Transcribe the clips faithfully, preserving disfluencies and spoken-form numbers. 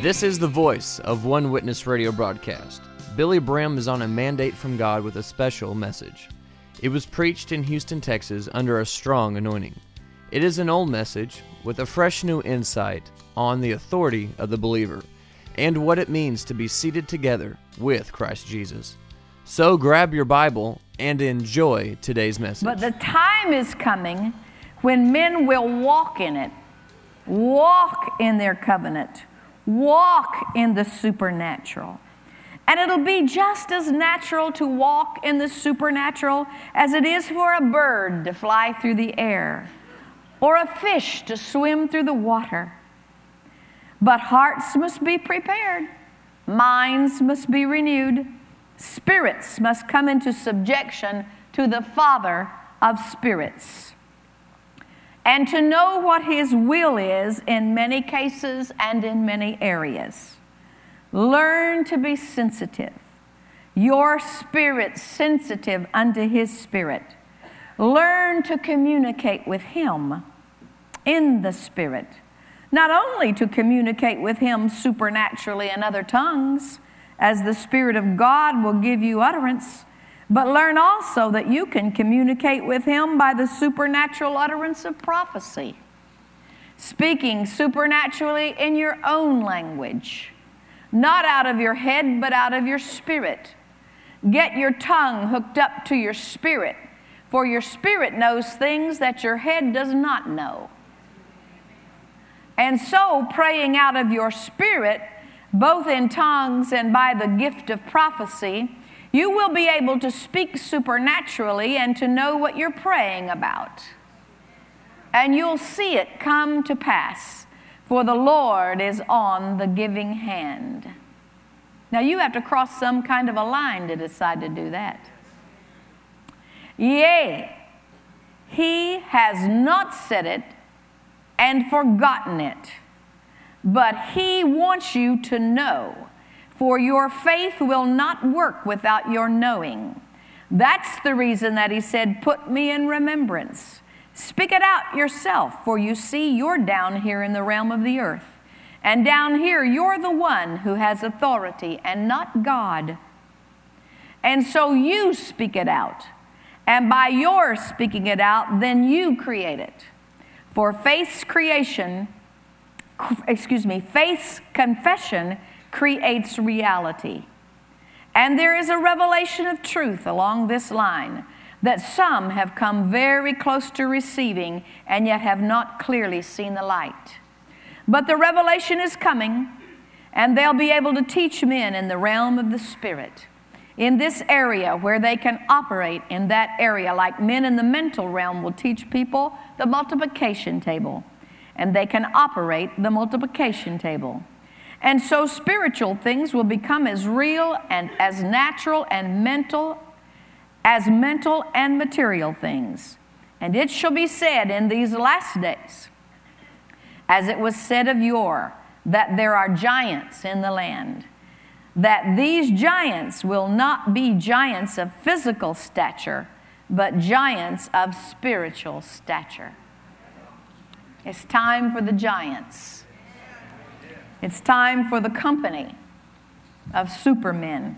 This is the voice of One Witness radio broadcast. Billy Brim is on a mandate from God with a special message. It was preached in Houston, Texas under a strong anointing. It is an old message with a fresh new insight on the authority of the believer and what it means to be seated together with Christ Jesus. So grab your Bible and enjoy today's message. But the time is coming when men will walk in it, walk in their covenant, walk in the supernatural. And it'll be just as natural to walk in the supernatural as it is for a bird to fly through the air or a fish to swim through the water. But hearts must be prepared, minds must be renewed, spirits must come into subjection to the Father of spirits. And to know what His will is in many cases and in many areas. Learn to be sensitive. Your spirit sensitive unto His Spirit. Learn to communicate with Him in the Spirit. Not only to communicate with Him supernaturally in other tongues, as the Spirit of God will give you utterance, but learn also that you can communicate with Him by the supernatural utterance of prophecy, speaking supernaturally in your own language, not out of your head, but out of your spirit. Get your tongue hooked up to your spirit, for your spirit knows things that your head does not know. And so, praying out of your spirit, both in tongues and by the gift of prophecy, you will be able to speak supernaturally and to know what you're praying about. And you'll see it come to pass, for the Lord is on the giving hand. Now you have to cross some kind of a line to decide to do that. Yea, He has not said it and forgotten it, but He wants you to know. For your faith will not work without your knowing. That's the reason that He said, put me in remembrance. Speak it out yourself, for you see you're down here in the realm of the earth. And down here you're the one who has authority and not God. And so you speak it out. And by your speaking it out, then you create it. For faith's creation, excuse me, faith's confession creates reality. And there is a revelation of truth along this line that some have come very close to receiving and yet have not clearly seen the light. But the revelation is coming, and they'll be able to teach men in the realm of the Spirit, in this area where they can operate in that area, like men in the mental realm will teach people the multiplication table, and they can operate the multiplication table. And so spiritual things will become as real and as natural and mental as mental and material things. And it shall be said in these last days, as it was said of yore, that there are giants in the land, that these giants will not be giants of physical stature, but giants of spiritual stature. It's time for the giants. It's time for the company of supermen.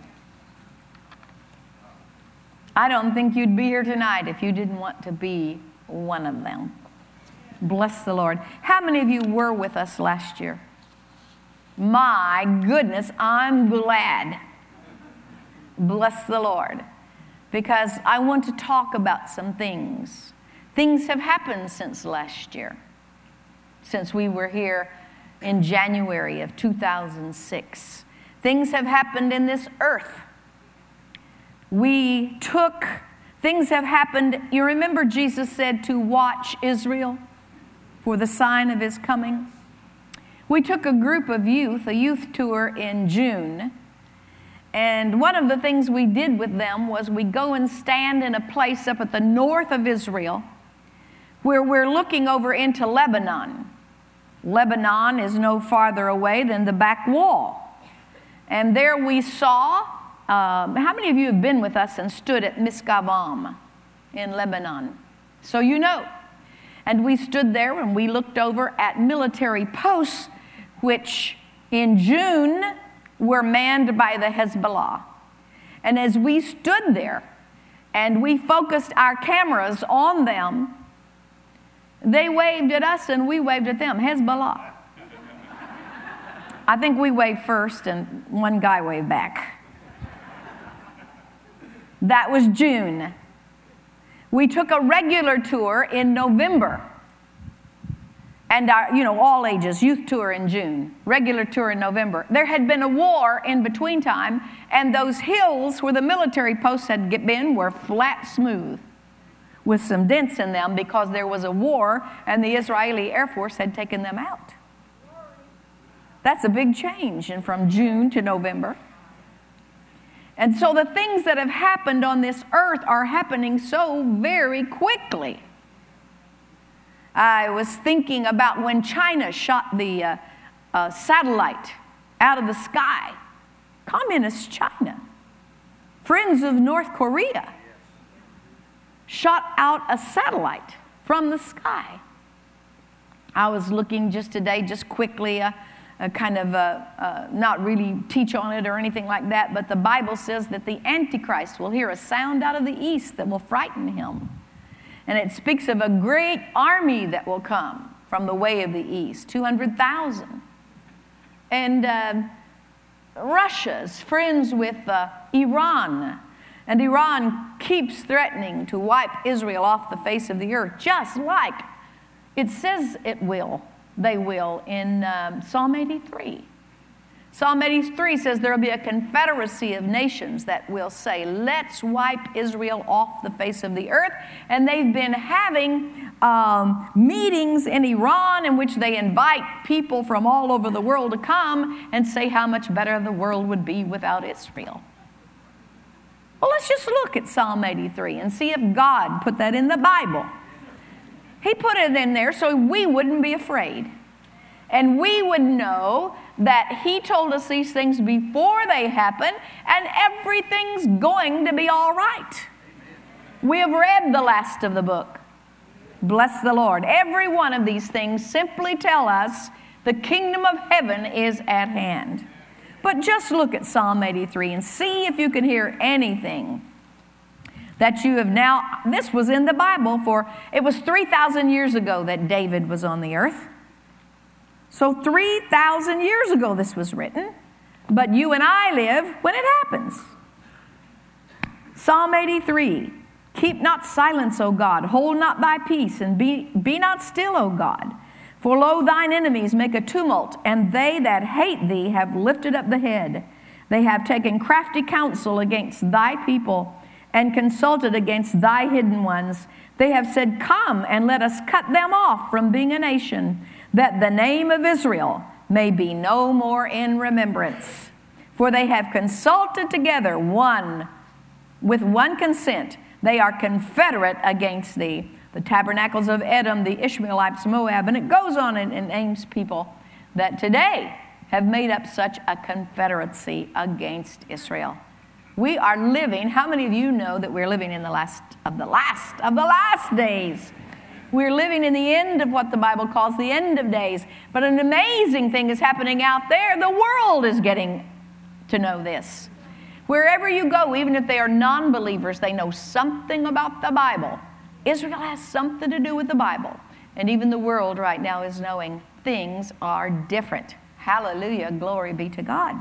I don't think you'd be here tonight if you didn't want to be one of them. Bless the Lord. How many of you were with us last year? My goodness, I'm glad. Bless the Lord. Because I want to talk about some things. Things have happened since last year, since we were here in January of two thousand six. Things have happened in this earth. We took, things have happened. You remember Jesus said to watch Israel for the sign of His coming? We took a group of youth, a youth tour in June, and one of the things we did with them was we go and stand in a place up at the north of Israel where we're looking over into Lebanon. Lebanon is no farther away than the back wall. And there we saw, um, how many of you have been with us and stood at Misgavam in Lebanon? So you know. And we stood there and we looked over at military posts, which in June were manned by the Hezbollah. And as we stood there and we focused our cameras on them, they waved at us and we waved at them. Hezbollah. I think we waved first and one guy waved back. That was June. We took a regular tour in November. And our, you know, all ages, youth tour in June, regular tour in November. There had been a war in between time, and those hills where the military posts had been were flat smooth with some dents in them because there was a war and the Israeli Air Force had taken them out. That's a big change and from June to November. And so the things that have happened on this earth are happening so very quickly. I was thinking about when China shot the uh, uh, satellite out of the sky. Communist China, friends of North Korea, shot out a satellite from the sky. I was looking just today, just quickly, uh, uh, kind of uh, uh, not really teach on it or anything like that, but the Bible says that the Antichrist will hear a sound out of the east that will frighten him. And it speaks of a great army that will come from the way of the east, two hundred thousand. And uh, Russia's friends with uh, Iran. And Iran keeps threatening to wipe Israel off the face of the earth, just like it says it will. They will in um, Psalm eighty-three. Psalm eighty-three says there will be a confederacy of nations that will say, let's wipe Israel off the face of the earth. And they've been having um, meetings in Iran in which they invite people from all over the world to come and say how much better the world would be without Israel. Well, let's just look at Psalm eighty-three and see if God put that in the Bible. He put it in there so we wouldn't be afraid. And we would know that He told us these things before they happen, and everything's going to be all right. We have read the last of the book. Bless the Lord. Every one of these things simply tell us the kingdom of heaven is at hand. But just look at Psalm eighty-three and see if you can hear anything that you have now. This was in the Bible for, it was three thousand years ago that David was on the earth. So three thousand years ago this was written, but you and I live when it happens. Psalm eighty-three, keep not silence, O God, hold not thy peace, and be, be not still, O God. For lo, thine enemies make a tumult, and they that hate thee have lifted up the head. They have taken crafty counsel against thy people, and consulted against thy hidden ones. They have said, come and let us cut them off from being a nation, that the name of Israel may be no more in remembrance. For they have consulted together one with one consent. They are confederate against thee. The tabernacles of Edom, the Ishmaelites, Moab, and it goes on and, and names people that today have made up such a confederacy against Israel. We are living, how many of you know that we're living in the last of the last of the last days? We're living in the end of what the Bible calls the end of days. But an amazing thing is happening out there. The world is getting to know this. Wherever you go, even if they are non-believers, they know something about the Bible. Israel has something to do with the Bible. And even the world right now is knowing things are different. Hallelujah, glory be to God.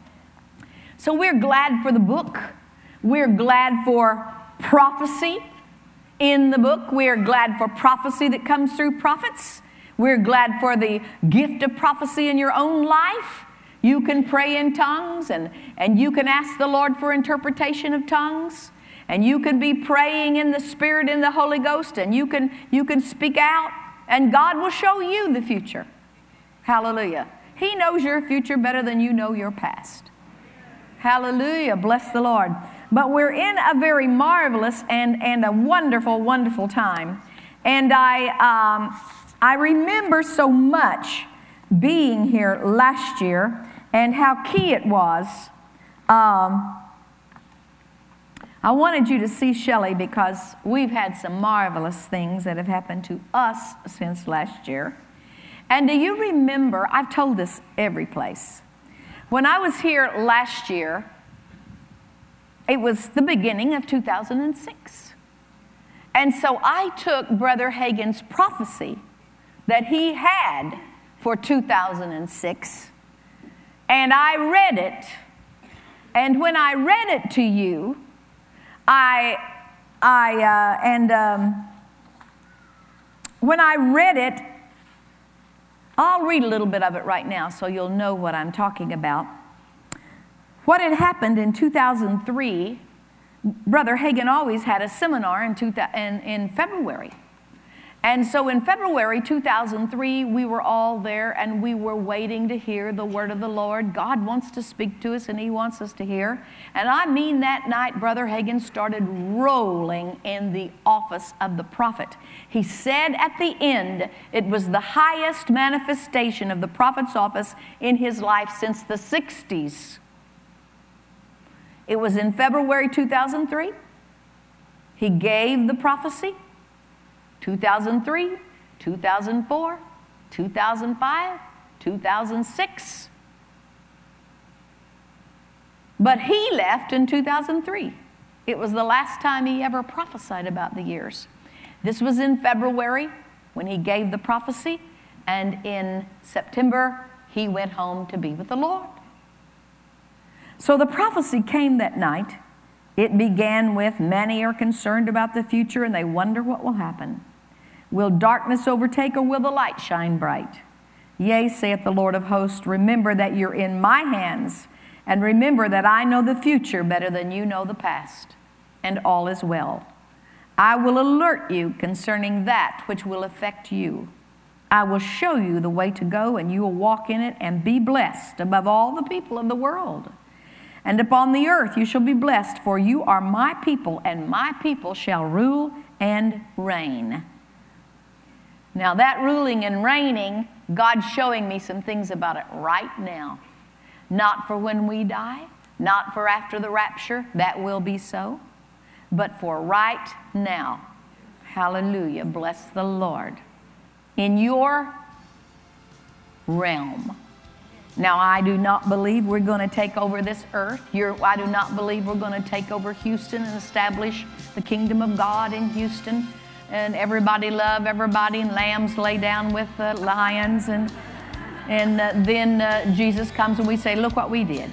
So we're glad for the book. We're glad for prophecy in the book. We're glad for prophecy that comes through prophets. We're glad for the gift of prophecy in your own life. You can pray in tongues, and, and you can ask the Lord for interpretation of tongues. And you can be praying in the Spirit in the Holy Ghost, and you can, you can speak out, and God will show you the future. Hallelujah. He knows your future better than you know your past. Hallelujah. Bless the Lord. But we're in a very marvelous and, and a wonderful, wonderful time. And I, um, I remember so much being here last year and how key it was. Um, I wanted you to see Shelley because we've had some marvelous things that have happened to us since last year. And do you remember, I've told this every place, When I was here last year, it was the beginning of two thousand six. And so I took Brother Hagin's prophecy that he had for two thousand six, and I read it. And when I read it to you, I, I, uh, and um, when I read it, I'll read a little bit of it right now so you'll know what I'm talking about. What had happened in two thousand three, Brother Hagin always had a seminar in, two, in, in February. And so in February two thousand three, we were all there and we were waiting to hear the word of the Lord. God wants to speak to us and He wants us to hear. And I mean that night, Brother Hagin started rolling in the office of the prophet. He said at the end, it was the highest manifestation of the prophet's office in his life since the sixties. It was in February two thousand three. He gave the prophecy. two thousand three, two thousand four, two thousand five, two thousand six. But he left in two thousand three. It was the last time he ever prophesied about the years. This was in February when he gave the prophecy, and in September he went home to be with the Lord. So the prophecy came that night. It began with, many are concerned about the future and they wonder what will happen. Will darkness overtake or will the light shine bright? Yea, saith the Lord of hosts, remember that you're in my hands, and remember that I know the future better than you know the past, and all is well. I will alert you concerning that which will affect you. I will show you the way to go, and you will walk in it and be blessed above all the people of the world. And upon the earth you shall be blessed, for you are my people, and my people shall rule and reign. Now that ruling and reigning, God's showing me some things about it right now. Not for when we die, not for after the rapture, that will be so, but for right now. Hallelujah, bless the Lord. In your realm. Now, I do not believe we're going to take over this earth. You're, I do not believe we're going to take over Houston and establish the kingdom of God in Houston. And everybody love everybody, and lambs lay down with uh, lions. And, and uh, then uh, Jesus comes and we say, look what we did.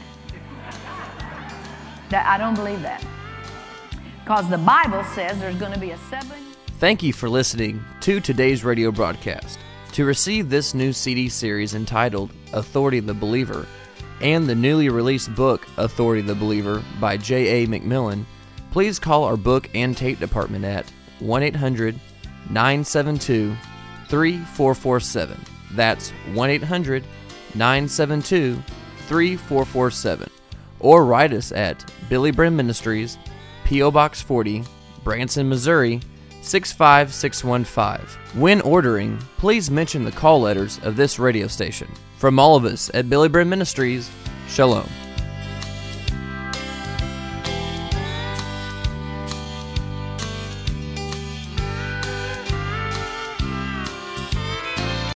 That, I don't believe that. Because the Bible says there's going to be a seven... Thank you for listening to today's radio broadcast. To receive this new C D series entitled Authority of the Believer and the newly released book Authority of the Believer by J A McMillan, please call our book and tape department at one eight hundred nine seven two three four four seven. That's one eight hundred nine seven two three four four seven. Or write us at Billy Brim Ministries, P O Box forty, Branson, Missouri, six five six one five. When ordering, please mention the call letters of this radio station. From all of us at Billy Brim Ministries, Shalom.